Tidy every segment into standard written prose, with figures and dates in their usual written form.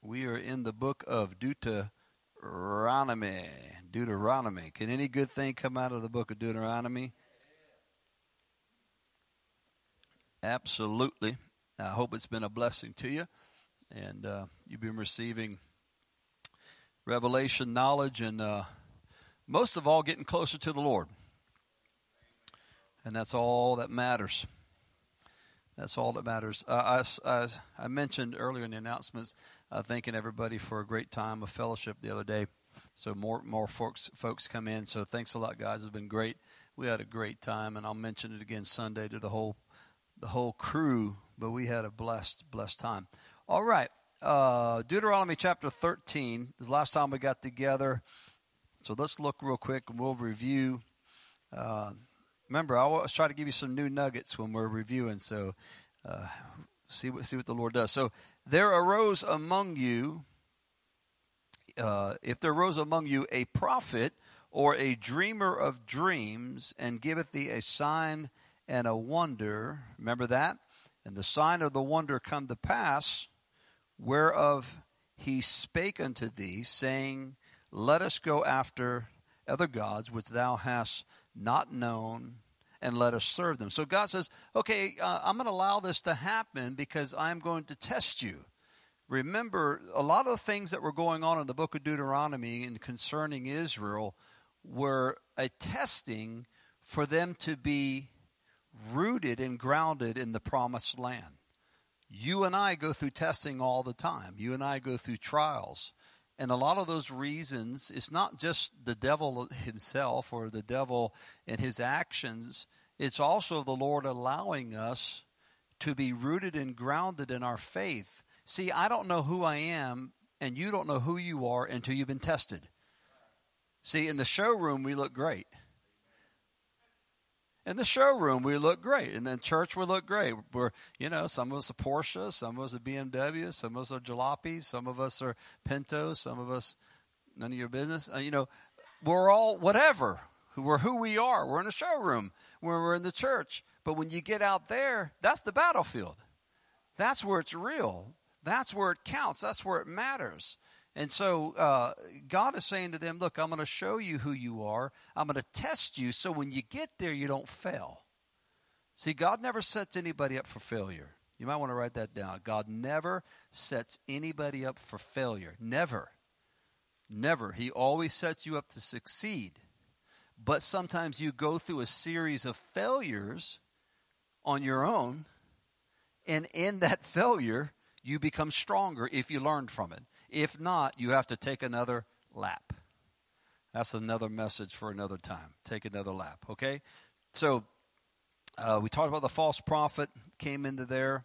We are in the book of Deuteronomy. Deuteronomy. Can any good thing come out of the book of Deuteronomy? Absolutely. I hope it's been a blessing to you, and you've been receiving revelation, knowledge, and most of all, getting closer to the Lord. And that's all that matters. That's all that matters. I mentioned earlier in the announcements, thanking everybody for a great time of fellowship the other day. So more folks come in. So thanks a lot, guys. It's been great. We had a great time, and I'll mention it again Sunday to the whole crew. But we had a blessed time. All right, Deuteronomy chapter 13 is the last time we got together. So let's look real quick, and we'll review. Remember, I always try to give you some new nuggets when we're reviewing, so see what the Lord does. So there arose among you, if there arose among you a prophet or a dreamer of dreams, and giveth thee a sign and a wonder, remember that? And the sign of the wonder come to pass, whereof he spake unto thee, saying, let us go after other gods which thou hast not known, and let us serve them. So God says, okay, I'm going to allow this to happen because I'm going to test you. Remember, a lot of the things that were going on in the book of Deuteronomy and concerning Israel were a testing for them to be rooted and grounded in the promised land. You and I go through testing all the time. You and I go through trials. And a lot of those reasons, it's not just the devil himself or the devil and his actions. It's also the Lord allowing us to be rooted and grounded in our faith. See, I don't know who I am, and you don't know who you are until you've been tested. See, in the showroom, we look great. In the showroom, we look great. And in church, we look great. We're, some of us are Porsche, some of us are BMW, some of us are jalopies, some of us are Pintos, some of us, none of your business. We're all whatever. We're who we are. We're in the showroom when we're in the church. But when you get out there, that's the battlefield. That's where it's real. That's where it counts. That's where it matters. And so God is saying to them, look, I'm going to show you who you are. I'm going to test you so when you get there, you don't fail. See, God never sets anybody up for failure. You might want to write that down. God never sets anybody up for failure. Never. Never. He always sets you up to succeed. But sometimes you go through a series of failures on your own, and in that failure, you become stronger if you learned from it. If not, you have to take another lap. That's another message for another time. Take another lap, okay? So we talked about the false prophet came into there.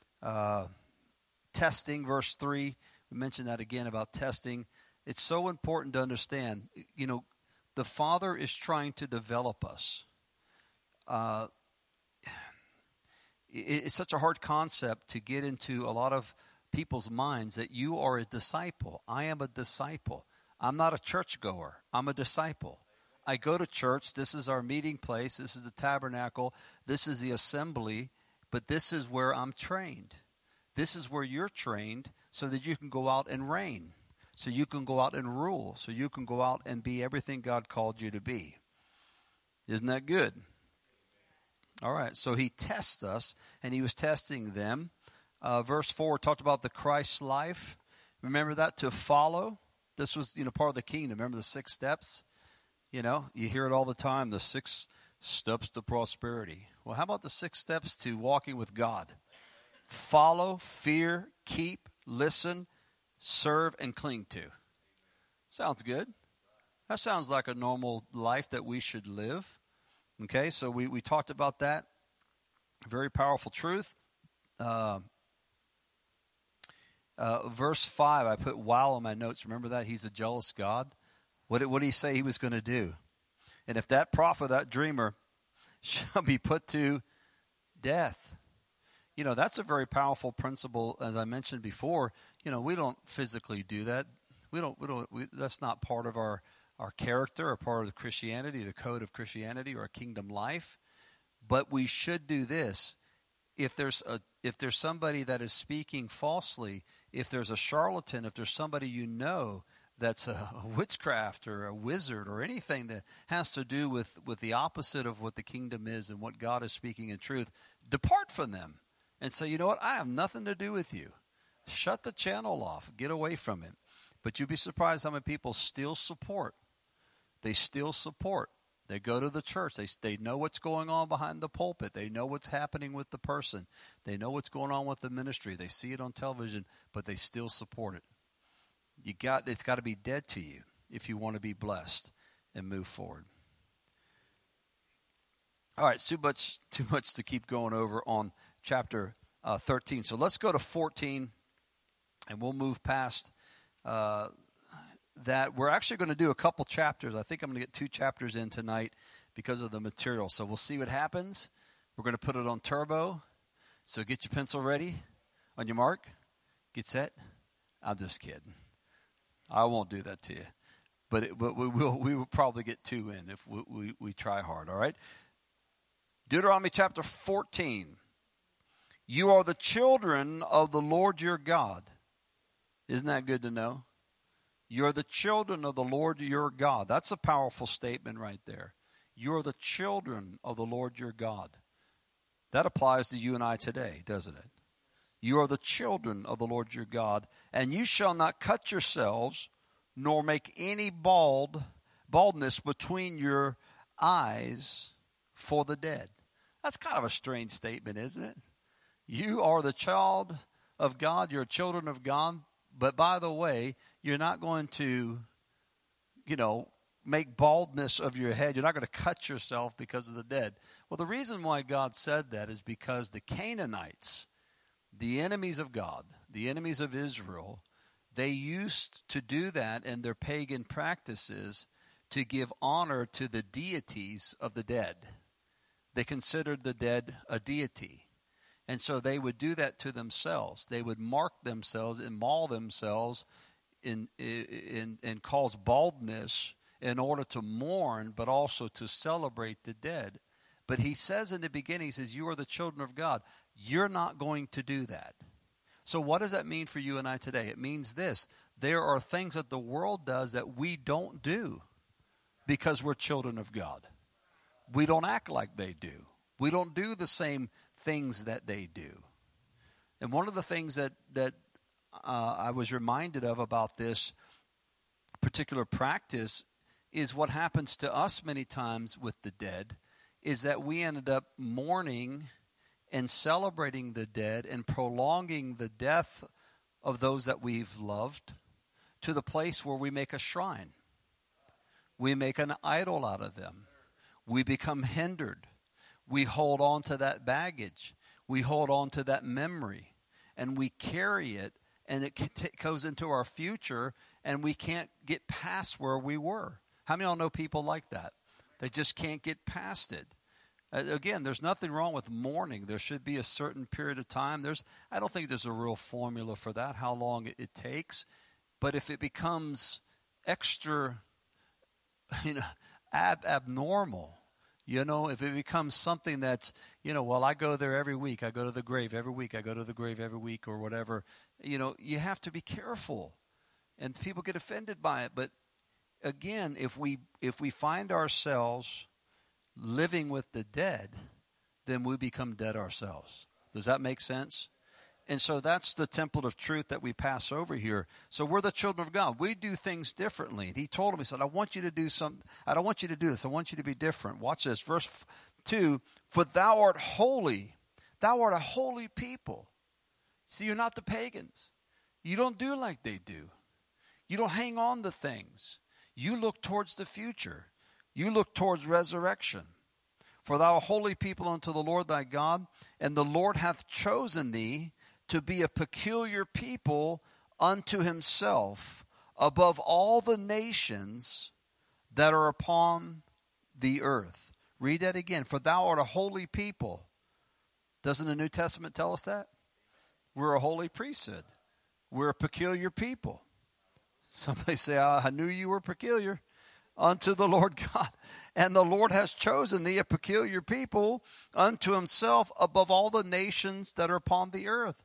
Testing, verse 3. We mentioned that again about testing. It's so important to understand, the Father is trying to develop us. It's such a hard concept to get into a lot of people's minds that you are a disciple. I am a disciple. I'm not a churchgoer. I'm a disciple. I go to church. This is our meeting place. This is the tabernacle. This is the assembly. But this is where I'm trained. This is where you're trained so that you can go out and reign. So you can go out and rule. So you can go out and be everything God called you to be. Isn't that good? All right. So he tests us, and he was testing them. Verse 4 talked about the Christ life. Remember that? To follow. This was, part of the kingdom. Remember the 6 steps? You hear it all the time, the 6 steps to prosperity. Well, how about the 6 steps to walking with God? Follow, fear, keep, listen, serve, and cling to. Sounds good. That sounds like a normal life that we should live. Okay, so we talked about that. Very powerful truth. Verse 5, I put wow on my notes. Remember that? He's a jealous God. What did he say he was going to do? And if that prophet, that dreamer, shall be put to death. That's a very powerful principle, as I mentioned before. We don't physically do that. That's not part of our character or part of the Christianity, the code of Christianity or kingdom life. But we should do this. If there's somebody that is speaking falsely, if there's a charlatan, if there's somebody you know that's a witchcraft or a wizard or anything that has to do with the opposite of what the kingdom is and what God is speaking in truth, depart from them and say, you know what, I have nothing to do with you. Shut the channel off. Get away from it. But you'd be surprised how many people still support. They still support. They go to the church. They know what's going on behind the pulpit. They know what's happening with the person. They know what's going on with the ministry. They see it on television, but they still support it. It's got to be dead to you if you want to be blessed and move forward. All right, too much to keep going over on chapter 13. So let's go to 14, and we'll move past that. We're actually going to do a couple chapters. I think I'm going to get 2 chapters in tonight because of the material. So we'll see what happens. We're going to put it on turbo. So get your pencil ready. On your mark, get set. I'm just kidding. I won't do that to you. But we will probably get 2 in if we try hard, all right? Deuteronomy chapter 14. You are the children of the Lord your God. Isn't that good to know? You're the children of the Lord your God. That's a powerful statement right there. You're the children of the Lord your God. That applies to you and I today, doesn't it? You are the children of the Lord your God, and you shall not cut yourselves, nor make any baldness between your eyes for the dead. That's kind of a strange statement, isn't it? You are the child of God. You're children of God. But by the way, you're not going to, make baldness of your head. You're not going to cut yourself because of the dead. Well, the reason why God said that is because the Canaanites, the enemies of God, the enemies of Israel, they used to do that in their pagan practices to give honor to the deities of the dead. They considered the dead a deity. And so they would do that to themselves. They would mark themselves and maul themselves and cause baldness in order to mourn, but also to celebrate the dead. But he says in the beginning, he says, you are the children of God. You're not going to do that. So what does that mean for you and I today? It means this. There are things that the world does that we don't do because we're children of God. We don't act like they do. We don't do the same things that they do. And one of the things that I was reminded of about this particular practice is what happens to us many times with the dead is that we ended up mourning and celebrating the dead and prolonging the death of those that we've loved to the place where we make a shrine. We make an idol out of them. We become hindered. We hold on to that baggage. We hold on to that memory. And we carry it, and it goes into our future, and we can't get past where we were. How many of y'all know people like that? They just can't get past it. Again, there's nothing wrong with mourning. There should be a certain period of time. I don't think there's a real formula for that, how long it takes. But if it becomes extra, abnormal, if it becomes something that's, I go there every week. I go to the grave every week. I go to the grave every week or whatever. You have to be careful. And people get offended by it. But again, if we find ourselves living with the dead, then we become dead ourselves. Does that make sense? And so that's the template of truth that we pass over here. So we're the children of God. We do things differently. And he told him, he said, I want you to do something. I don't want you to do this. I want you to be different. Watch this. Verse 2, for thou art holy. Thou art a holy people. See, you're not the pagans. You don't do like they do. You don't hang on to things. You look towards the future. You look towards resurrection. For thou art a holy people unto the Lord thy God, and the Lord hath chosen thee to be a peculiar people unto himself above all the nations that are upon the earth. Read that again. For thou art a holy people. Doesn't the New Testament tell us that? We're a holy priesthood. We're a peculiar people. Somebody say, I knew you were peculiar. Unto the Lord God. And the Lord has chosen thee a peculiar people unto himself above all the nations that are upon the earth.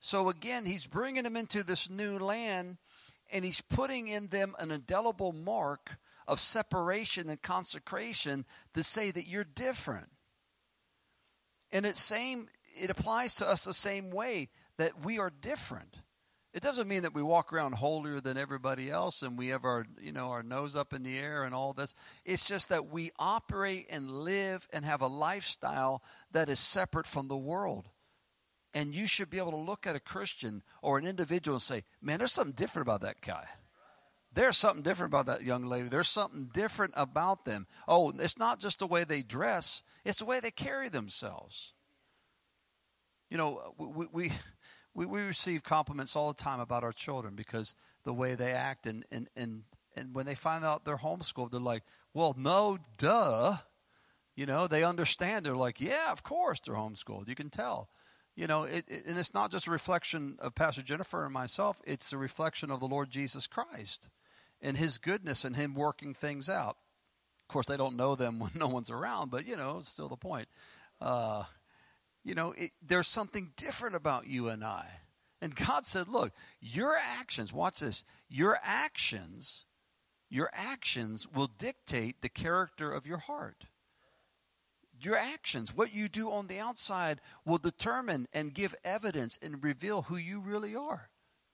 So again, he's bringing them into this new land, and he's putting in them an indelible mark of separation and consecration to say that you're different. And it applies to us the same way, that we are different. It doesn't mean that we walk around holier than everybody else and we have our nose up in the air and all this. It's just that we operate and live and have a lifestyle that is separate from the world. And you should be able to look at a Christian or an individual and say, man, there's something different about that guy. There's something different about that young lady. There's something different about them. Oh, it's not just the way they dress. It's the way they carry themselves. You know, we receive compliments all the time about our children because the way they act. And when they find out they're homeschooled, they're like, well, no, duh. You know, they understand. They're like, yeah, of course they're homeschooled. You can tell. You know, and it's not just a reflection of Pastor Jennifer and myself. It's a reflection of the Lord Jesus Christ and his goodness and him working things out. Of course, they don't know them when no one's around, but, you know, it's still the point. There's something different about you and I. And God said, look, your actions, watch this, your actions will dictate the character of your heart. Your actions, what you do on the outside, will determine and give evidence and reveal who you really are.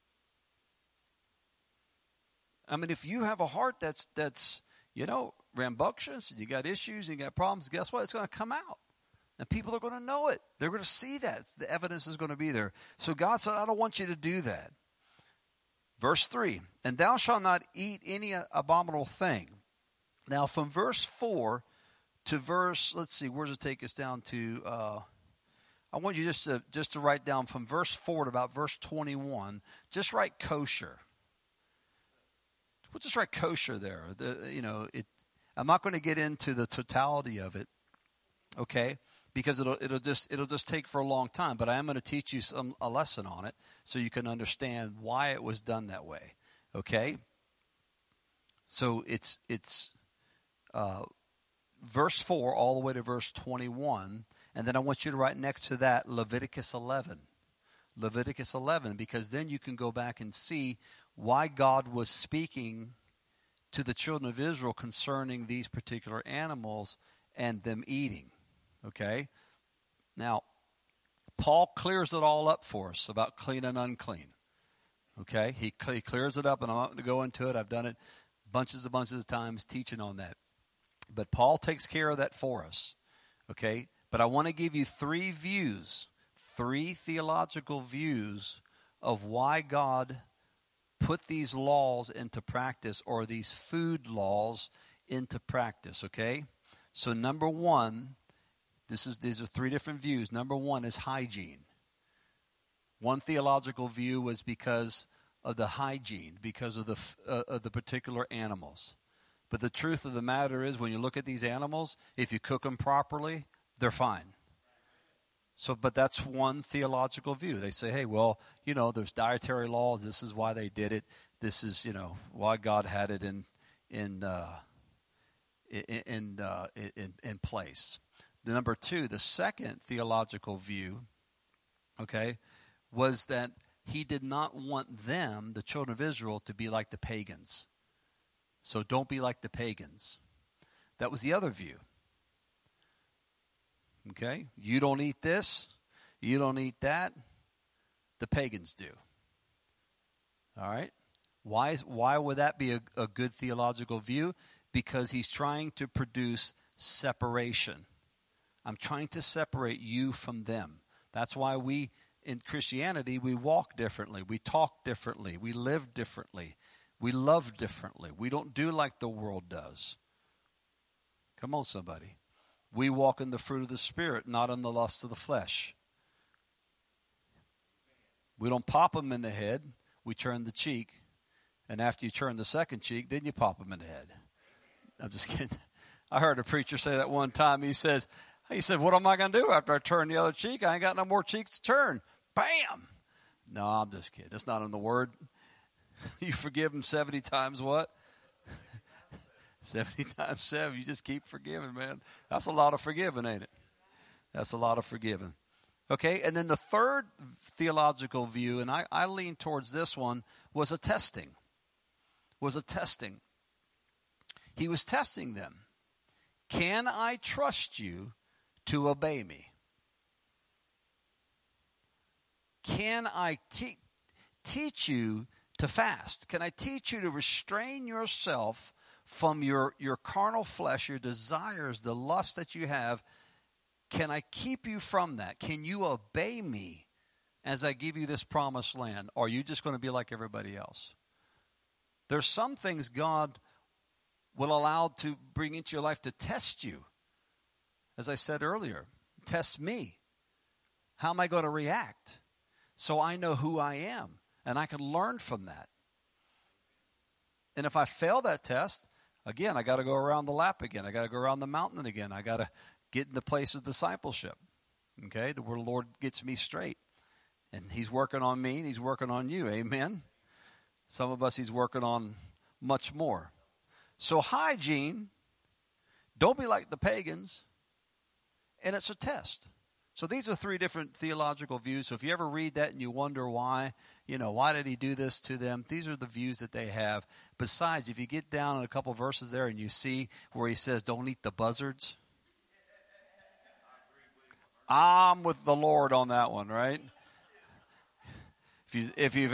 I mean, if you have a heart that's rambunctious, and you got issues, and you got problems, guess what? It's going to come out. And people are going to know it. They're going to see that. The evidence is going to be there. So God said, I don't want you to do that. Verse 3, and thou shalt not eat any abominable thing. Now, from verse 4 to verse, let's see, where does it take us down to? I want you just to write down from verse 4 to about verse 21. Just write kosher. We'll just write kosher there. I'm not going to get into the totality of it, okay? Because it'll just take for a long time. But I am going to teach you a lesson on it so you can understand why it was done that way, okay? So it's verse 4 all the way to verse 21, and then I want you to write next to that Leviticus 11. Leviticus 11, because then you can go back and see why God was speaking to the children of Israel concerning these particular animals and them eating. Okay? Now, Paul clears it all up for us about clean and unclean. Okay? He clears it up, and I'm not going to go into it. I've done it bunches of times teaching on that. But Paul takes care of that for us. Okay? But I want to give you three theological views of why God put these laws into practice, or these food laws into practice, okay? So number one, these are three different views. Number one is hygiene. One theological view was because of the hygiene, because of the particular animals. But the truth of the matter is, when you look at these animals, if you cook them properly, they're fine. So, but that's one theological view. They say, hey, well, there's dietary laws. This is why they did it. This is, why God had it in place. The number two, the second theological view, okay, was that he did not want them, the children of Israel, to be like the pagans. So don't be like the pagans. That was the other view. Okay? You don't eat this. You don't eat that. The pagans do. All right? Why would that be a good theological view? Because he's trying to produce separation. I'm trying to separate you from them. That's why we, in Christianity, we walk differently. We talk differently. We live differently. We love differently. We don't do like the world does. Come on, somebody. We walk in the fruit of the Spirit, not in the lust of the flesh. We don't pop them in the head. We turn the cheek. And after you turn the second cheek, then you pop them in the head. I'm just kidding. I heard a preacher say that one time. He said, what am I going to do after I turn the other cheek? I ain't got no more cheeks to turn. Bam! No, I'm just kidding. It's not in the Word. You forgive them 70 times what? 70 times 7. You just keep forgiving, man. That's a lot of forgiving, ain't it? That's a lot of forgiving. Okay, and then the third theological view, and I lean towards this one, was a testing. He was testing them. Can I trust you to obey me? Can I teach you to fast? Can I teach you to restrain yourself from your carnal flesh, your desires, the lust that you have? Can I keep you from that? Can you obey me as I give you this promised land? Or are you just going to be like everybody else? There's some things God will allow to bring into your life to test you. As I said earlier, test me. How am I going to react? So I know who I am, and I can learn from that. And if I fail that test, again, I got to go around the lap again. I got to go around the mountain again. I got to get in the place of discipleship, okay, to where the Lord gets me straight. And he's working on me, and he's working on you. Amen? Some of us he's working on much more. So hygiene, don't be like the pagans, and it's a test. So these are three different theological views. So if you ever read that and you wonder why did he do this to them? These are the views that they have. Besides, if you get down in a couple verses there and you see where he says, don't eat the buzzards. I'm with the Lord on that one, right? If you've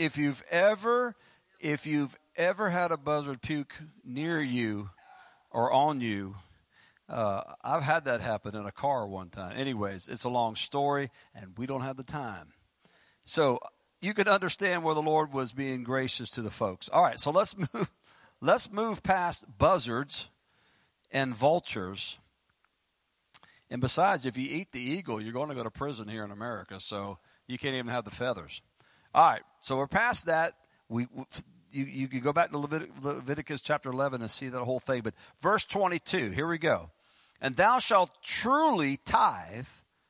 ever had a buzzard puke near you or on you, I've had that happen in a car one time. Anyways, it's a long story, and we don't have the time. So you can understand where the Lord was being gracious to the folks. All right, so let's move past buzzards and vultures. And besides, if you eat the eagle, you're going to go to prison here in America, so you can't even have the feathers. All right, so we're past that. You can go back to Leviticus chapter 11 and see that whole thing. But verse 22, here we go. And thou shalt truly tithe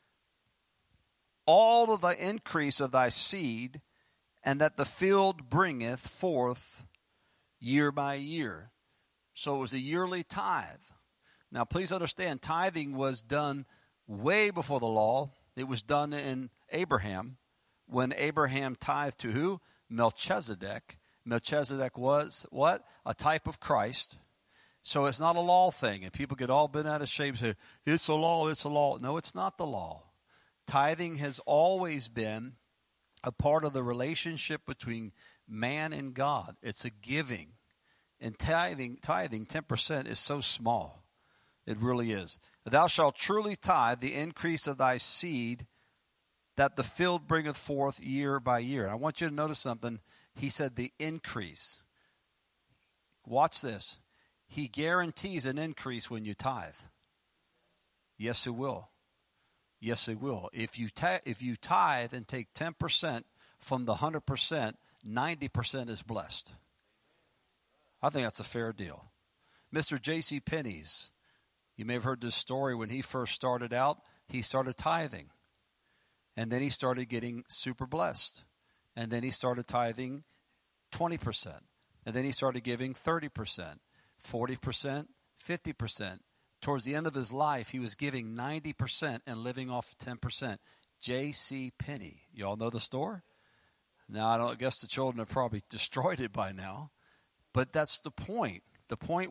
all of the increase of thy seed, and that the field bringeth forth year by year. So it was a yearly tithe. Now, please understand, tithing was done way before the law. It was done in Abraham, when Abraham tithed to who? Melchizedek. Melchizedek was what? A type of Christ. So it's not a law thing. And people get all bent out of shape and say, it's a law, it's a law. No, it's not the law. Tithing has always been a part of the relationship between man and God. It's a giving. And tithing 10% is so small. It really is. Thou shalt truly tithe the increase of thy seed, that the field bringeth forth year by year. And I want you to notice something. He said the increase. Watch this. He guarantees an increase when you tithe. Yes, it will. Yes, it will. If you tithe and take 10% from the 100%, 90% is blessed. I think that's a fair deal. Mr. J.C. Penney's, you may have heard this story. When he first started out, he started tithing. And then he started getting super blessed. And then he started tithing 20%. And then he started giving 30%, 40%, 50%. Towards the end of his life, he was giving 90% and living off 10%. J.C. Penney. You all know the story? Now, I guess the children have probably destroyed it by now. But that's the point. The point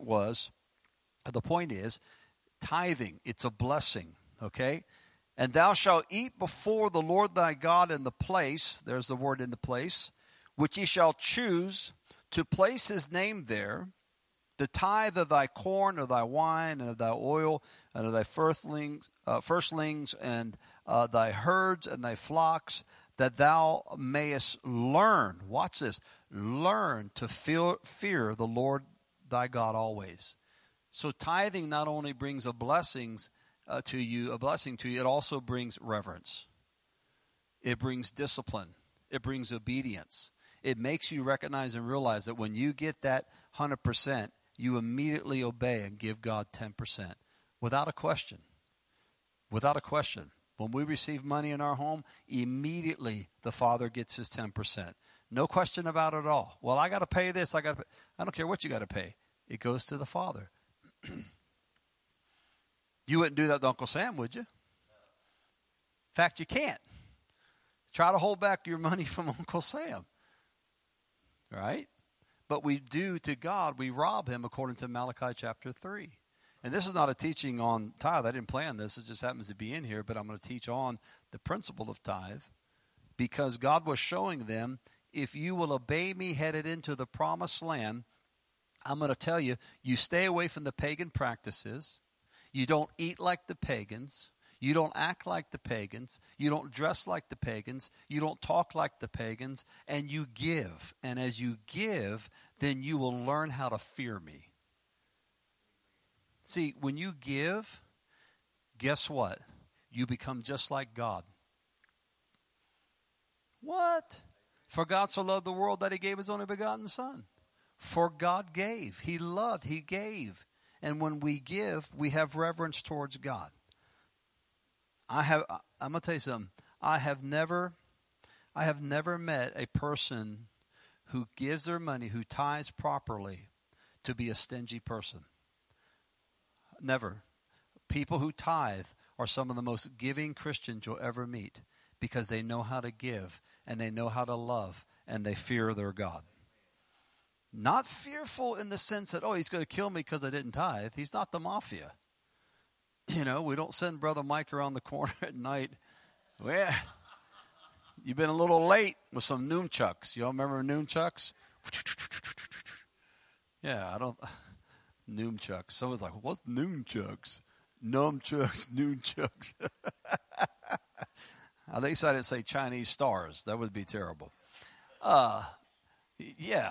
is, tithing, it's a blessing, okay? And thou shalt eat before the Lord thy God in the place, there's the word in the place, which he shall choose to place his name there, the tithe of thy corn, of thy wine, and of thy oil, and of thy firstlings, and thy herds and thy flocks, that thou mayest learn, watch this, learn to fear the Lord thy God always. So tithing not only brings a blessing to you, it also brings reverence. It brings discipline. It brings obedience. It makes you recognize and realize that when you get that 100%, you immediately obey and give God 10%. Without a question. Without a question. When we receive money in our home, immediately the Father gets his 10%. No question about it at all. Well, I got to pay this. I don't care what you got to pay. It goes to the Father. You wouldn't do that to Uncle Sam, would you? fact, you can't. Try to hold back your money from Uncle Sam. Right? But we do to God, we rob him according to Malachi chapter 3. And this is not a teaching on tithe. I didn't plan this. It just happens to be in here. But I'm going to teach on the principle of tithe. Because God was showing them, if you will obey me headed into the promised land, I'm going to tell you, you stay away from the pagan practices. You don't eat like the pagans. You don't act like the pagans. You don't dress like the pagans. You don't talk like the pagans. And you give. And as you give, then you will learn how to fear me. See, when you give, guess what? You become just like God. What? For God so loved the world that he gave his only begotten Son. For God gave. He loved. He gave. And when we give, we have reverence towards God. I'm going to tell you something. I have never met a person who gives their money, who tithes properly, to be a stingy person. Never. People who tithe are some of the most giving Christians you'll ever meet because they know how to give and they know how to love and they fear their God. Not fearful in the sense that, oh, he's going to kill me because I didn't tithe. He's not the mafia. You know, we don't send Brother Mike around the corner at night. Well, you've been a little late with some nunchucks. You all remember nunchucks? Yeah, I don't. Nunchucks. Someone's like, what nunchucks? Numchucks, nunchucks. At least I didn't say Chinese stars. That would be terrible. Yeah.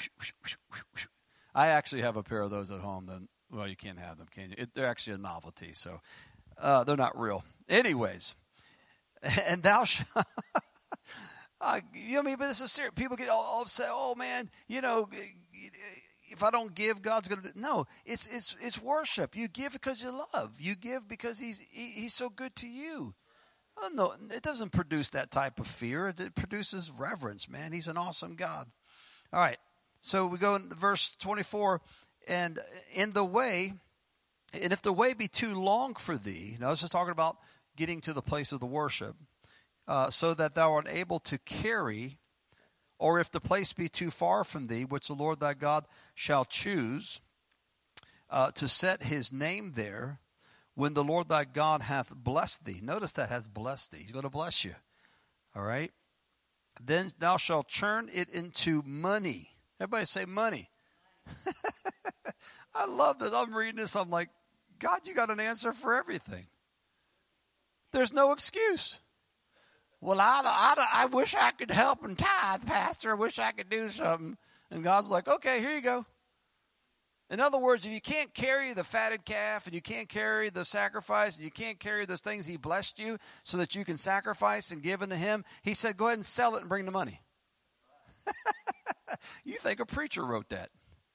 I actually have a pair of those at home. Then, well, you can't have them, can you? They're actually a novelty, so they're not real. Anyways, and thou shalt. You know what I mean? But this is serious. People get all upset. Oh man, you know, if I don't give, God's going to do. No, it's worship. You give because you love. You give because he's so good to you. Oh, no, it doesn't produce that type of fear. It produces reverence, man. He's an awesome God. All right, so we go in verse 24, and in the way, and if the way be too long for thee, now this is talking about getting to the place of the worship, so that thou art able to carry, or if the place be too far from thee, which the Lord thy God shall choose to set his name there, when the Lord thy God hath blessed thee. Notice that has blessed thee. He's going to bless you. All right? Then thou shalt turn it into money. Everybody say money. I love that. I'm reading this. I'm like, God, you got an answer for everything. There's no excuse. Well, I wish I could help and tithe, Pastor. I wish I could do something. And God's like, okay, here you go. In other words, if you can't carry the fatted calf and you can't carry the sacrifice and you can't carry those things he blessed you so that you can sacrifice and give unto him, he said, go ahead and sell it and bring the money. You think a preacher wrote that.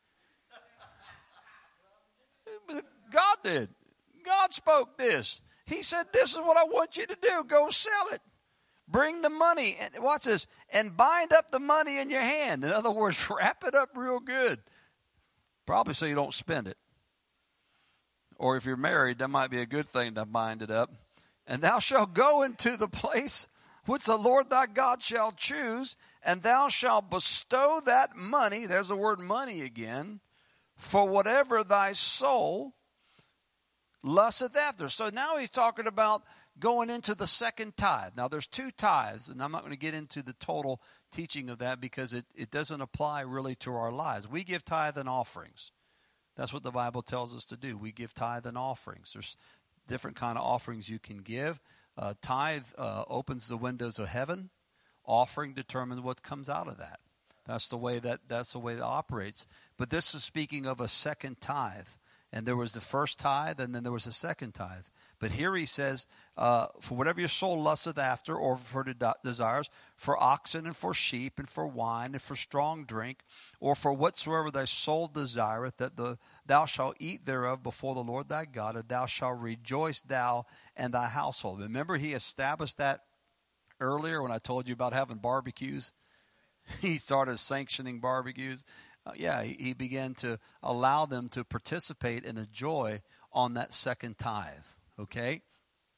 God did. God spoke this. He said, this is what I want you to do. Go sell it. Bring the money. And watch this. And bind up the money in your hand. In other words, wrap it up real good. Probably so you don't spend it. Or if you're married, that might be a good thing to bind it up. And thou shalt go into the place which the Lord thy God shall choose, and thou shalt bestow that money, there's the word money again, for whatever thy soul lusteth after. So now he's talking about going into the second tithe. Now there's two tithes, and I'm not going to get into the total teaching of that because it doesn't apply really to our lives. We give tithe and offerings. That's what the Bible tells us to do. We give tithe and offerings. There's different kind of offerings you can give. Tithe opens the windows of heaven. Offering determines what comes out of that. That's the way that operates. But this is speaking of a second tithe. And there was the first tithe, and then there was a second tithe. But here he says, for whatever your soul lusteth after, or for desires, for oxen and for sheep and for wine and for strong drink, or for whatsoever thy soul desireth, that thou shalt eat thereof before the Lord thy God, and thou shalt rejoice thou and thy household. Remember, he established that earlier when I told you about having barbecues. He started sanctioning barbecues. He began to allow them to participate and enjoy on that second tithe. Okay?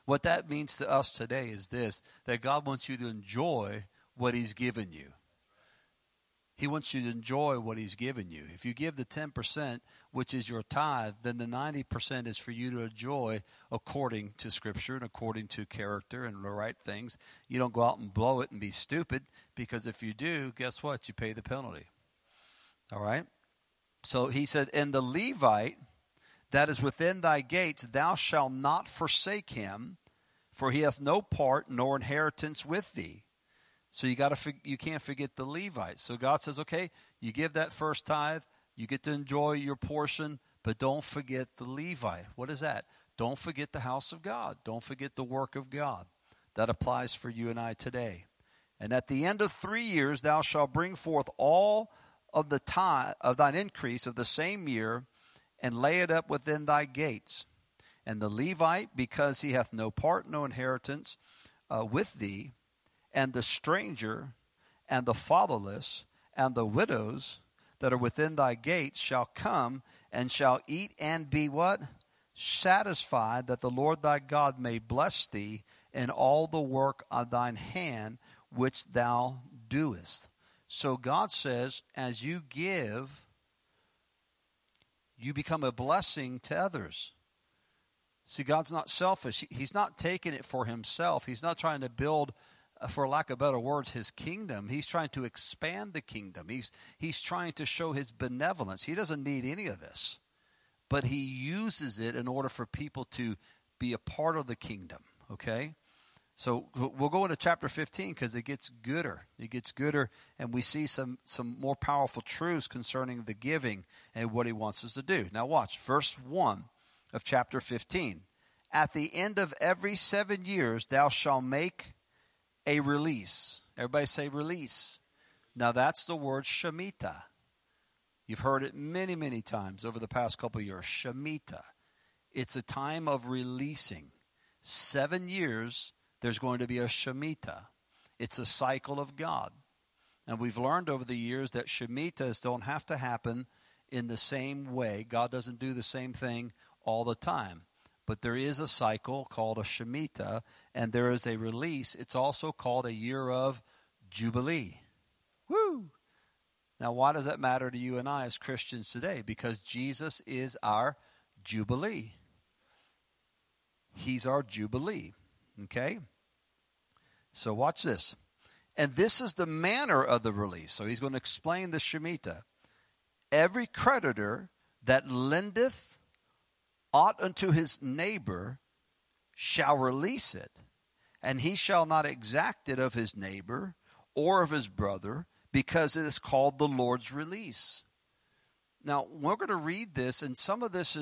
What that means to us today is this, that God wants you to enjoy what he's given you. He wants you to enjoy what he's given you. If you give the 10%, which is your tithe, then the 90% is for you to enjoy according to Scripture and according to character and the right things. You don't go out and blow it and be stupid, because if you do, guess what? You pay the penalty. All right? So he said, and the Levite that is within thy gates, thou shalt not forsake him, for he hath no part nor inheritance with thee. So you can't forget the Levite. So God says, okay, you give that first tithe, you get to enjoy your portion, but don't forget the Levite. What is that? Don't forget the house of God. Don't forget the work of God. That applies for you and I today. And at the end of 3 years, thou shalt bring forth all of the tithe of thine increase of the same year, and lay it up within thy gates. And the Levite, because he hath no part, no inheritance with thee, and the stranger, and the fatherless, and the widows that are within thy gates shall come, and shall eat and be what? Satisfied, that the Lord thy God may bless thee in all the work of thine hand which thou doest. So God says, as you give, you become a blessing to others. See, God's not selfish. He's not taking it for himself. He's not trying to build, for lack of better words, his kingdom. He's trying to expand the kingdom. He's trying to show his benevolence. He doesn't need any of this, but he uses it in order for people to be a part of the kingdom, okay? So we'll go into chapter 15 because it gets gooder. It gets gooder, and we see some more powerful truths concerning the giving and what he wants us to do. Now watch, verse 1 of chapter 15. At the end of every 7 years, thou shalt make a release. Everybody say release. Now that's the word Shemitah. You've heard it many, many times over the past couple of years. Shemitah. It's a time of releasing. 7 years, there's going to be a Shemitah. It's a cycle of God. And we've learned over the years that Shemitahs don't have to happen in the same way. God doesn't do the same thing all the time. But there is a cycle called a Shemitah, and there is a release. It's also called a year of Jubilee. Woo! Now, why does that matter to you and I as Christians today? Because Jesus is our Jubilee. He's our Jubilee. Okay? So watch this. And this is the manner of the release. So he's going to explain the Shemitah. Every creditor that lendeth aught unto his neighbor shall release it, and he shall not exact it of his neighbor or of his brother, because it is called the Lord's release. Now, we're going to read this, and some of this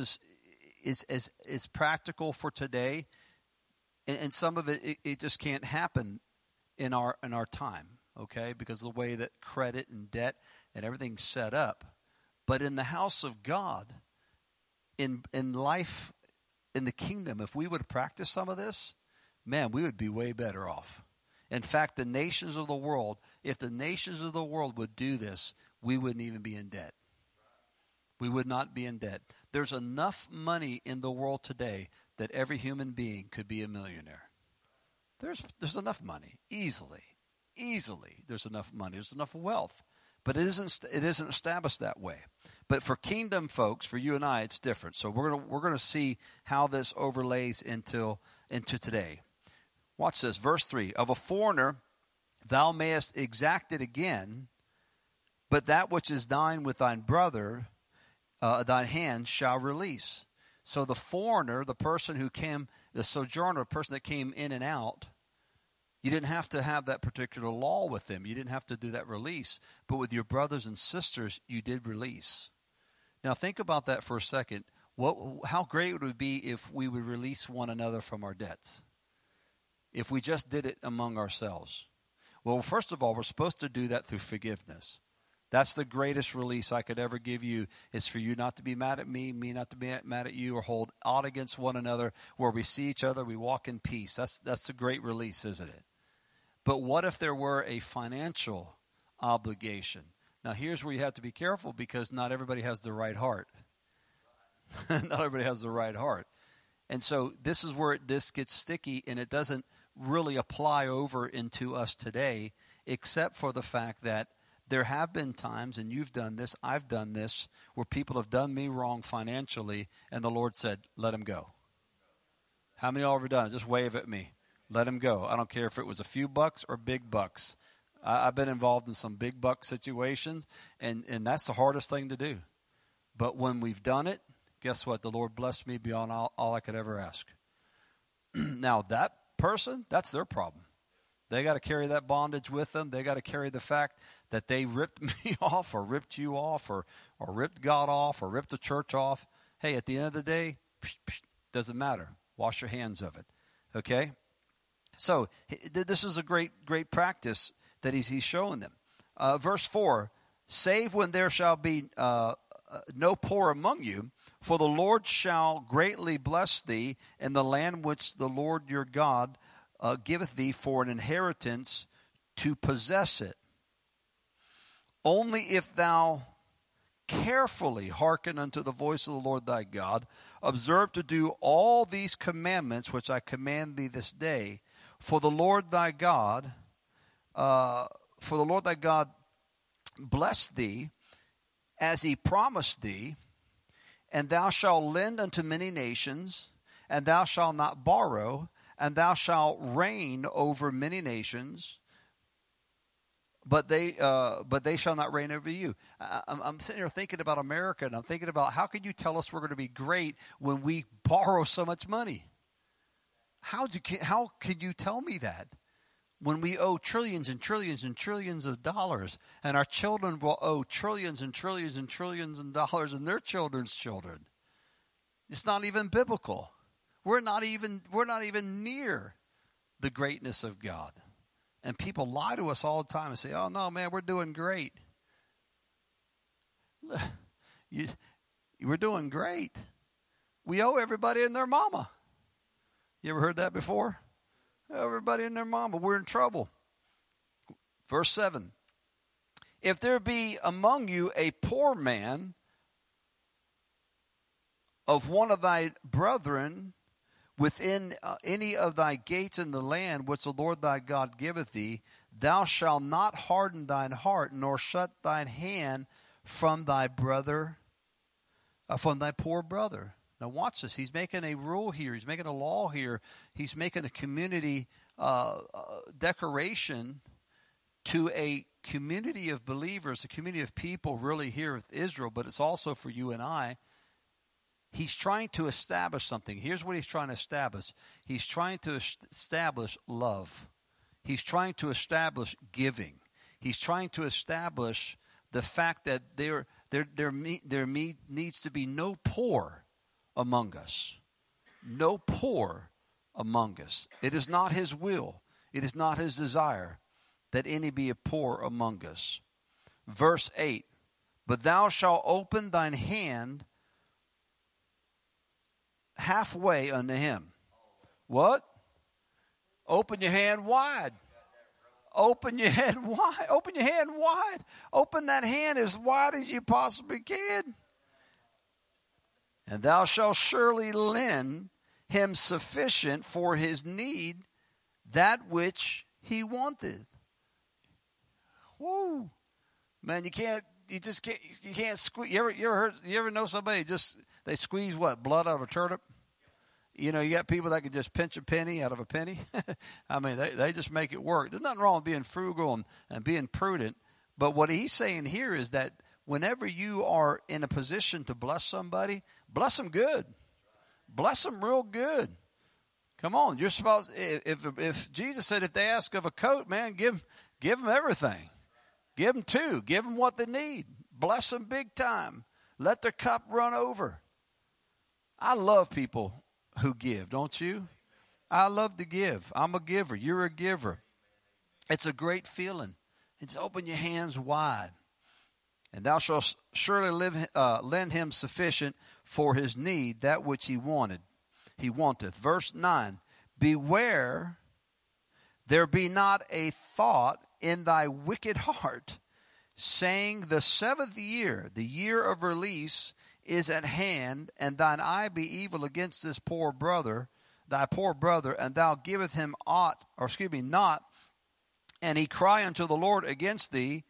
is practical for today, and some of it just can't happen in our time, okay, because of the way that credit and debt and everything's set up. But in the house of God, in life, in the kingdom, if we would practice some of this, man, we would be way better off. In fact, the nations of the world, if the nations of the world would do this, we wouldn't even be in debt. We would not be in debt. There's enough money in the world today that every human being could be a millionaire. There's enough money, easily. There's enough money. There's enough wealth. But it isn't established that way. But for kingdom folks, for you and I, it's different. So we're gonna see how this overlays into today. Watch this, verse 3. Of a foreigner thou mayest exact it again, but that which is thine with thine brother, thine hand shall release. So the foreigner, the person who came, the sojourner, the person that came in and out, you didn't have to have that particular law with them. You didn't have to do that release. But with your brothers and sisters, you did release. Now think about that for a second. How great would it be if we would release one another from our debts? If we just did it among ourselves. Well, first of all, we're supposed to do that through forgiveness. That's the greatest release I could ever give you, is for you not to be mad at me not to be mad at you, or hold aught against one another, where we see each other, we walk in peace. That's a great release, isn't it? But what if there were a financial obligation? Now, here's where you have to be careful, because not everybody has the right heart. Not everybody has the right heart. And so this is where this gets sticky, and it doesn't really apply over into us today, except for the fact that there have been times, and you've done this, I've done this, where people have done me wrong financially, and the Lord said, let him go. How many of y'all ever done it? Just wave at me. Let him go. I don't care if it was a few bucks or big bucks. I've been involved in some big buck situations, and that's the hardest thing to do. But when we've done it, guess what? The Lord blessed me beyond all I could ever ask. Now, that person, that's their problem. They got to carry that bondage with them. They got to carry the fact that they ripped me off or ripped you off or ripped God off or ripped the church off. Hey, at the end of the day, doesn't matter. Wash your hands of it. Okay? So this is a great practice that he's showing them. Verse 4, save when there shall be no poor among you, for the Lord shall greatly bless thee in the land which the Lord your God giveth thee for an inheritance to possess it. Only if thou carefully hearken unto the voice of the Lord thy God, observe to do all these commandments which I command thee this day, for the Lord thy God bless thee as he promised thee, and thou shalt lend unto many nations, and thou shalt not borrow, and thou shalt reign over many nations, but they shall not reign over you. I'm sitting here thinking about America, and I'm thinking about how can you tell us we're going to be great when we borrow so much money? How can you tell me that? When we owe trillions and trillions and trillions of dollars, and our children will owe trillions and trillions and trillions of dollars and their children's children. It's not even biblical. We're not even near the greatness of God. And people lie to us all the time and say, oh, no, man, we're doing great. We're doing great. We owe everybody and their mama. You ever heard that before? Everybody and their mama, we're in trouble. Verse 7, if there be among you a poor man of one of thy brethren within any of thy gates in the land which the Lord thy God giveth thee, thou shalt not harden thine heart, nor shut thine hand from thy brother, from thy poor brother. Now watch this. He's making a rule here. He's making a law here. He's making a community declaration to a community of believers, a community of people really here with Israel, but it's also for you and I. He's trying to establish something. Here's what he's trying to establish. He's trying to establish love. He's trying to establish giving. He's trying to establish the fact that there needs to be no poor among us. No poor among us. It is not his will. It is not his desire that any be a poor among us. Verse 8, but thou shalt open thine hand halfway unto him. What? Open your hand wide. Open your hand wide. Open your hand wide. Open that hand as wide as you possibly can. And thou shalt surely lend him sufficient for his need, that which he wanteth. Whoa. Man, you can't squeeze. You ever know somebody they squeeze what? Blood out of a turnip? You know, you got people that can just pinch a penny out of a penny. I mean, they just make it work. There's nothing wrong with being frugal and being prudent. But what he's saying here is that whenever you are in a position to bless somebody, bless them good. Bless them real good. Come on, you're supposed. If Jesus said if they ask of a coat, man, give them everything. Give them two. Give them what they need. Bless them big time. Let their cup run over. I love people who give, don't you? I love to give. I'm a giver. You're a giver. It's a great feeling. It's open your hands wide. And thou shalt surely lend him sufficient for his need, that which he wanteth. Verse 9, beware there be not a thought in thy wicked heart, saying the seventh year, the year of release, is at hand, and thine eye be evil against this poor brother, thy poor brother, and thou giveth him not, and he cry unto the Lord against thee,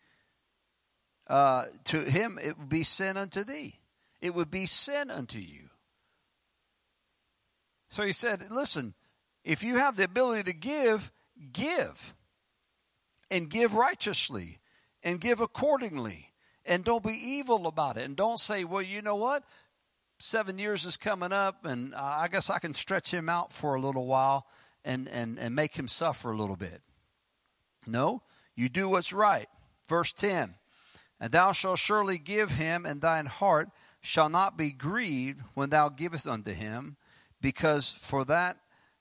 to him it would be sin unto thee. It would be sin unto you. So he said, listen, if you have the ability to give, give. And give righteously. And give accordingly. And don't be evil about it. And don't say, well, you know what? 7 years is coming up, and I guess I can stretch him out for a little while and make him suffer a little bit. No, you do what's right. Verse 10, and thou shalt surely give him, and thine heart shall not be grieved when thou givest unto him, because that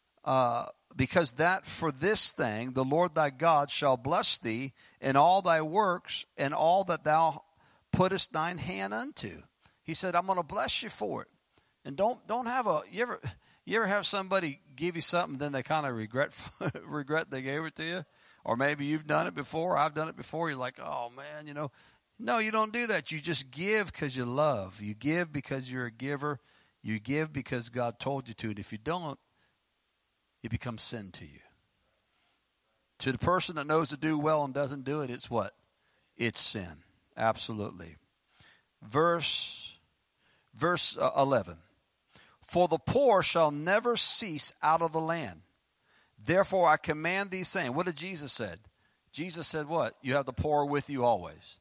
for this thing the Lord thy God shall bless thee in all thy works and all that thou puttest thine hand unto. He said, I'm going to bless you for it. And don't have you ever have somebody give you something, then they kind of regret they gave it to you? Or maybe you've done it before. I've done it before. You're like, oh man, No, you don't do that. You just give because you love. You give because you're a giver. You give because God told you to. And if you don't, it becomes sin to you. To the person that knows to do well and doesn't do it, it's what? It's sin. Absolutely. Verse 11. For the poor shall never cease out of the land. Therefore I command thee, saying. What did Jesus said? Jesus said what? You have the poor with you always.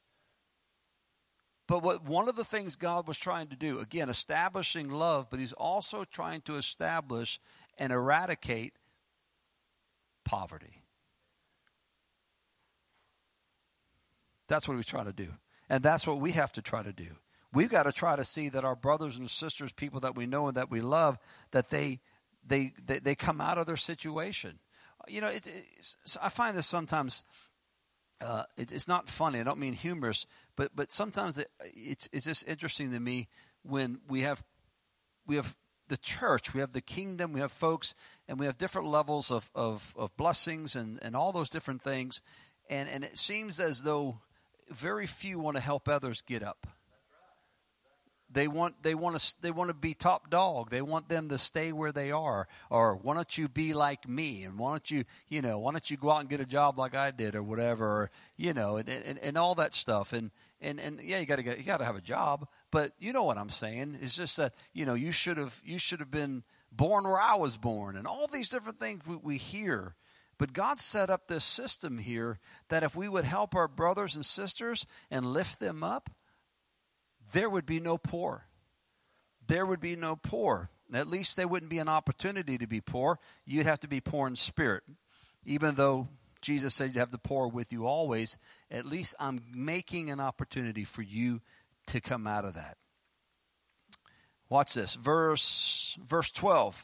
But one of the things God was trying to do, again, establishing love, but he's also trying to establish and eradicate poverty. That's what he's trying to do. And that's what we have to try to do. We've got to try to see that our brothers and sisters, people that we know and that we love, that they come out of their situation. I find this sometimes... it's not funny. I don't mean humorous, but sometimes it's just interesting to me when we have the church, we have the kingdom, we have folks, and we have different levels of blessings and all those different things, and it seems as though very few want to help others get up. They want to be top dog. They want them to stay where they are. Or why don't you be like me? And why don't you go out and get a job like I did or whatever? Or, and all that stuff. And yeah, you got to have a job. But you know what I'm saying? It's just that you should have been born where I was born, and all these different things we hear. But God set up this system here that if we would help our brothers and sisters and lift them up, there would be no poor. There would be no poor. At least there wouldn't be an opportunity to be poor. You'd have to be poor in spirit. Even though Jesus said you'd have the poor with you always, at least I'm making an opportunity for you to come out of that. Watch this. Verse 12.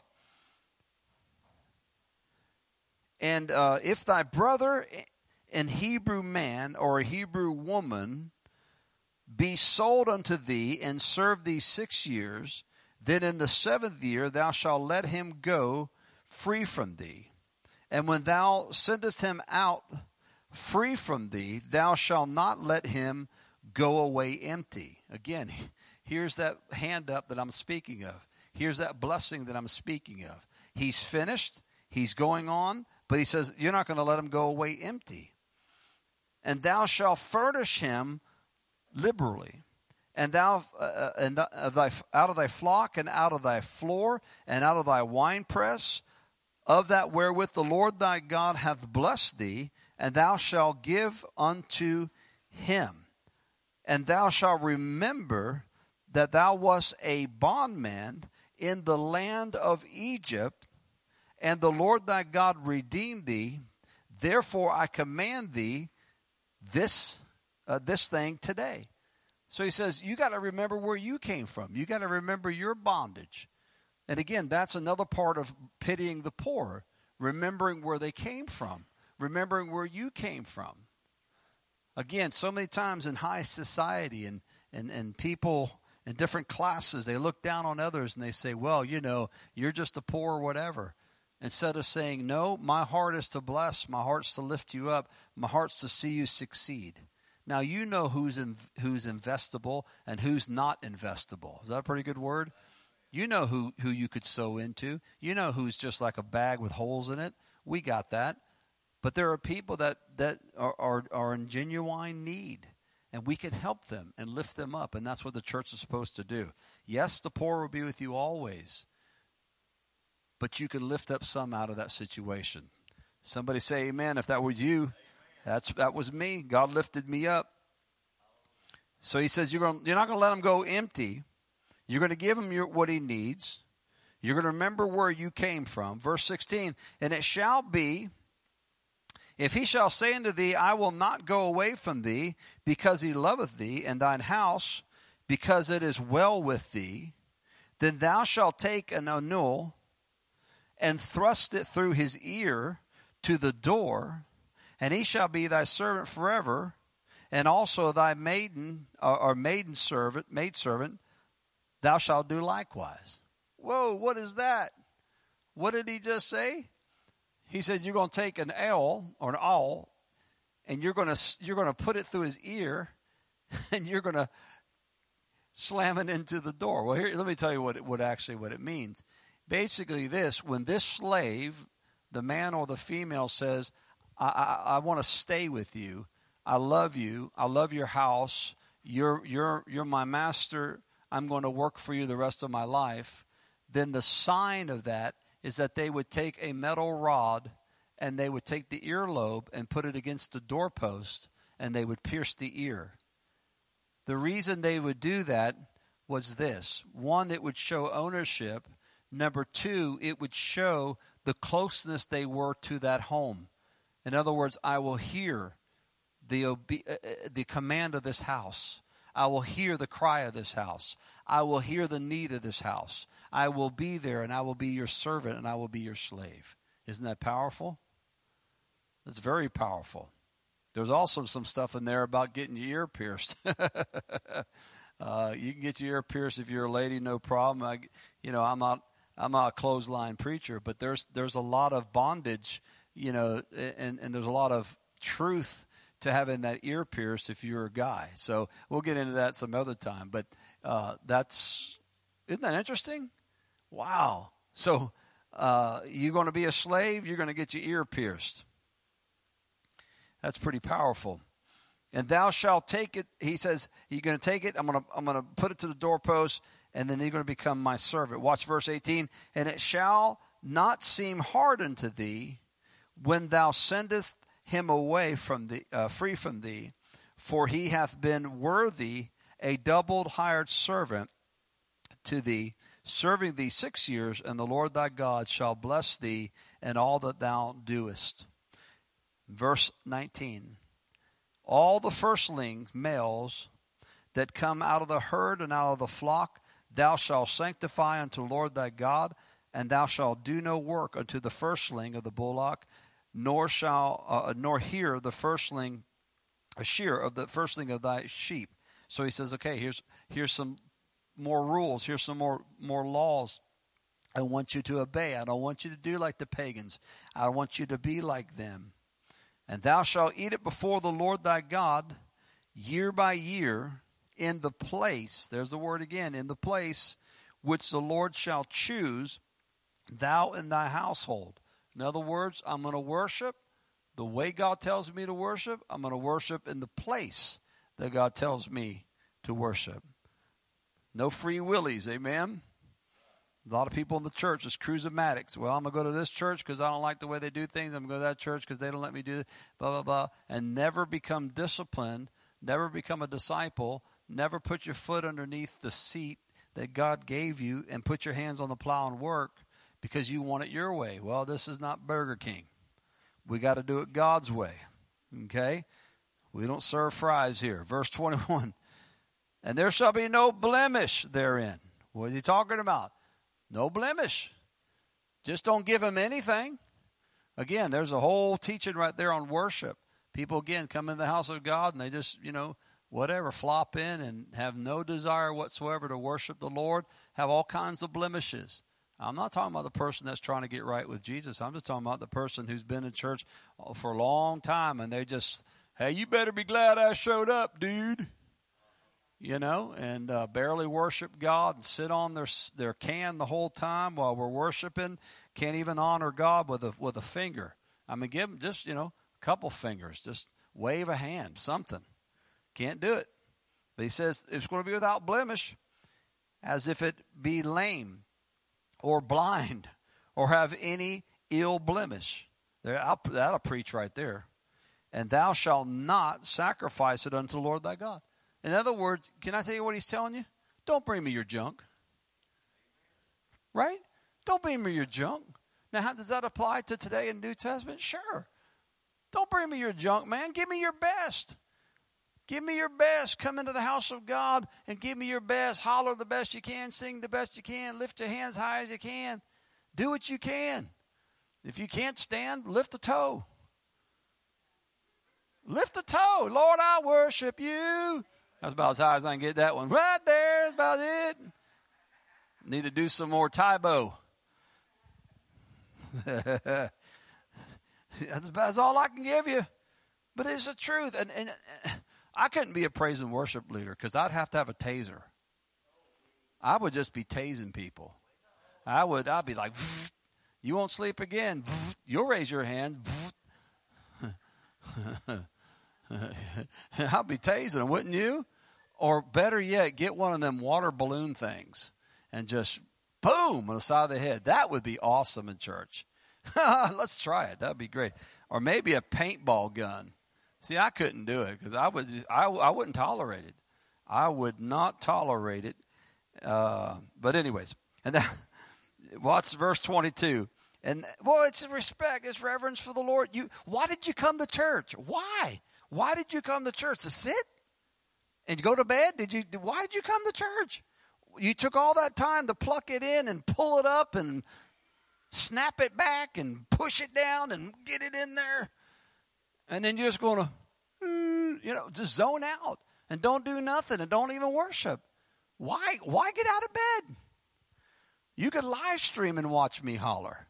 And if thy brother, an Hebrew man or a Hebrew woman, be sold unto thee and serve thee 6 years, then in the 7th year thou shalt let him go free from thee. And when thou sendest him out free from thee, thou shalt not let him go away empty. Again, here's that hand up that I'm speaking of. Here's that blessing that I'm speaking of. He's finished. He's going on. But he says, you're not going to let him go away empty. And thou shalt furnish him liberally, and thou out of thy flock and out of thy floor and out of thy winepress, of that wherewith the Lord thy God hath blessed thee, and thou shalt give unto him. And thou shalt remember that thou wast a bondman in the land of Egypt, and the Lord thy God redeemed thee. Therefore I command thee this thing today. So he says, you got to remember where you came from. You got to remember your bondage. And again, that's another part of pitying the poor, remembering where they came from, remembering where you came from. Again, so many times in high society and people in different classes, they look down on others and they say, well, you're just a poor or whatever. Instead of saying, no, my heart is to bless, my heart's to lift you up, my heart's to see you succeed. Now you know who's investable and who's not investable. Is that a pretty good word? You know who you could sow into. You know who's just like a bag with holes in it. We got that. But there are people that are in genuine need, and we can help them and lift them up, and that's what the church is supposed to do. Yes, the poor will be with you always, but you can lift up some out of that situation. Somebody say amen if that was you. That was me. God lifted me up. So he says you're not going to let him go empty. You're going to give him what he needs. You're going to remember where you came from. Verse 16, and it shall be, if he shall say unto thee, I will not go away from thee, because he loveth thee, and thine house, because it is well with thee, then thou shalt take an anule, and thrust it through his ear to the door, and he shall be thy servant forever, and also thy maidservant, thou shalt do likewise. Whoa, what is that? What did he just say? He said you're going to take an awl or an awl, and you're going to put it through his ear, and you're going to slam it into the door. Well, here, let me tell you what it means. Basically, when this slave, the man or the female, says, I want to stay with you. I love you. I love your house. You're my master. I'm going to work for you the rest of my life. Then the sign of that is that they would take a metal rod and they would take the earlobe and put it against the doorpost, and they would pierce the ear. The reason they would do that was this. One, it would show ownership. Number two, it would show the closeness they were to that home. In other words, I will hear the command of this house. I will hear the cry of this house. I will hear the need of this house. I will be there, and I will be your servant, and I will be your slave. Isn't that powerful? That's very powerful. There's also some stuff in there about getting your ear pierced. You can get your ear pierced if you're a lady, no problem. I'm not a clothesline preacher, but there's a lot of bondage, and there's a lot of truth to having that ear pierced if you're a guy. So we'll get into that some other time. But isn't that interesting? Wow. So you're going to be a slave, you're going to get your ear pierced. That's pretty powerful. And thou shalt take it. He says, you're going to take it. I'm going to put it to the doorpost, and then you're going to become my servant. Watch verse 18. And it shall not seem hard unto thee when thou sendest him away from thee, free from thee, for he hath been worthy a double hired servant to thee, serving thee 6 years, and the Lord thy God shall bless thee in all that thou doest. Verse 19. All the firstlings, males, that come out of the herd and out of the flock, thou shalt sanctify unto the Lord thy God, and thou shalt do no work unto the firstling of the bullock, nor hear the firstling, a shear of the firstling of thy sheep. So he says, okay, here's some more rules. Here's some more laws I want you to obey. I don't want you to do like the pagans. I want you to be like them. And thou shalt eat it before the Lord thy God year by year in the place, there's the word again, in the place which the Lord shall choose, thou and thy household. In other words, I'm going to worship the way God tells me to worship. I'm going to worship in the place that God tells me to worship. No free willies, amen? A lot of people in the church is cruisematics. Well, I'm going to go to this church because I don't like the way they do things. I'm going to go to that church because they don't let me do it, blah, blah, blah. And never become disciplined, never become a disciple, never put your foot underneath the seat that God gave you and put your hands on the plow and work because you want it your way. Well, this is not Burger King. We got to do it God's way, okay? We don't serve fries here. Verse 21, and there shall be no blemish therein. What is he talking about? No blemish. Just don't give him anything. Again, there's a whole teaching right there on worship. People, again, come in the house of God and they just, whatever, flop in and have no desire whatsoever to worship the Lord, have all kinds of blemishes. I'm not talking about the person that's trying to get right with Jesus. I'm just talking about the person who's been in church for a long time and they just Hey, you better be glad I showed up, dude. You know, and barely worship God and sit on their can the whole time while we're worshiping. Can't even honor God with a finger. I mean, give them just, a couple fingers. Just wave a hand, something. Can't do it. But he says it's going to be without blemish, as if it be lame or blind or have any ill blemish. That'll preach right there. And thou shalt not sacrifice it unto the Lord thy God. In other words, can I tell you what he's telling you? Don't bring me your junk. Right? Don't bring me your junk. Now, how does that apply to today in the New Testament? Sure. Don't bring me your junk, man. Give me your best. Give me your best. Come into the house of God and give me your best. Holler the best you can. Sing the best you can. Lift your hands high as you can. Do what you can. If you can't stand, lift a toe. Lift a toe. Lord, I worship you. That's about as high as I can get that one. Right there. That's about it. Need to do some more Tae-Bo. That's all I can give you. But it's the truth. And I couldn't be a praise and worship leader because I'd have to have a taser. I would just be tasing people. I'd be like, you won't sleep again. You'll raise your hand. I'll be tasing them, wouldn't you? Or better yet, get one of them water balloon things and just boom on the side of the head. That would be awesome in church. Let's try it. That would be great. Or maybe a paintball gun. See, I couldn't do it because I wouldn't tolerate it. I would not tolerate it. But anyways, and then watch verse 22. And it's respect, it's reverence for the Lord. Why did you come to church? Why? Why did you come to church? To sit and go to bed? Why did you come to church? You took all that time to pluck it in and pull it up and snap it back and push it down and get it in there. And then you're just going to, just zone out and don't do nothing and don't even worship. Why get out of bed? You could live stream and watch me holler.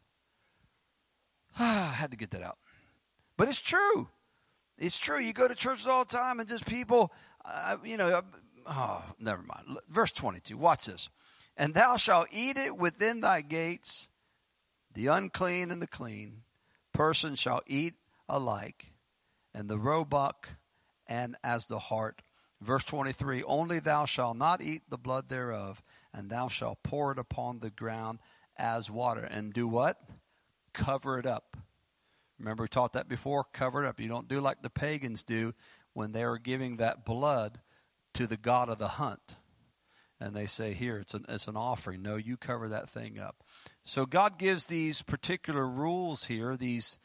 I had to get that out. But it's true. It's true. You go to churches all the time and just people, never mind. Verse 22, watch this. And thou shalt eat it within thy gates. The unclean and the clean person shall eat alike, and the roebuck and as the hart. Verse 23, only thou shalt not eat the blood thereof, and thou shalt pour it upon the ground as water. And do what? Cover it up. Remember we taught that before? Cover it up. You don't do like the pagans do when they are giving that blood to the god of the hunt. And they say, here, it's an offering. No, you cover that thing up. So God gives these particular rules here, these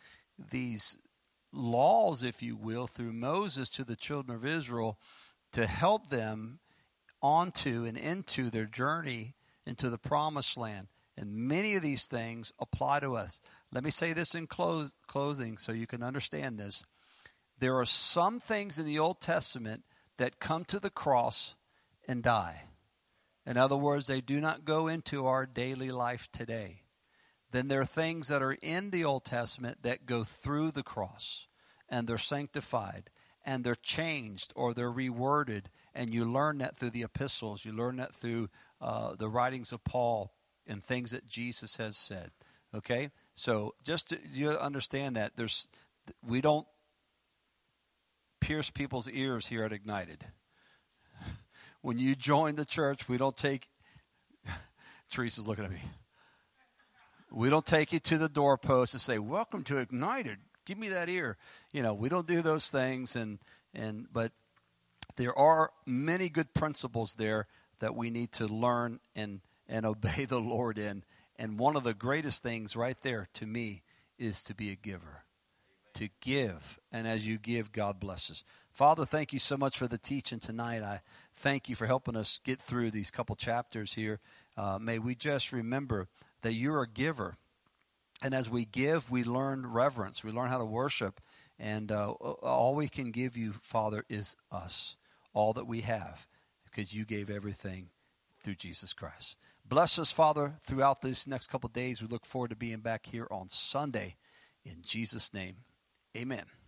laws, if you will, through Moses to the children of Israel to help them onto and into their journey into the promised land. And many of these things apply to us. Let me say this in closing so you can understand this. There are some things in the Old Testament that come to the cross and die. In other words, they do not go into our daily life today. Then there are things that are in the Old Testament that go through the cross, and they're sanctified, and they're changed, or they're reworded, and you learn that through the epistles. You learn that through the writings of Paul and things that Jesus has said. Okay? So just you understand that we don't pierce people's ears here at Ignited. When you join the church, we don't take, Teresa's looking at me. We don't take you to the doorpost and say, welcome to Ignited. Give me that ear. We don't do those things. But there are many good principles there that we need to learn and obey the Lord in. And one of the greatest things right there to me is to be a giver. To give. And as you give, God blesses. Father, thank you so much for the teaching tonight. I thank you for helping us get through these couple chapters here. May we just remember that you're a giver. And as we give, we learn reverence. We learn how to worship. And all we can give you, Father, is us. All that we have. Because you gave everything through Jesus Christ. Bless us, Father, throughout these next couple of days. We look forward to being back here on Sunday. In Jesus' name, amen.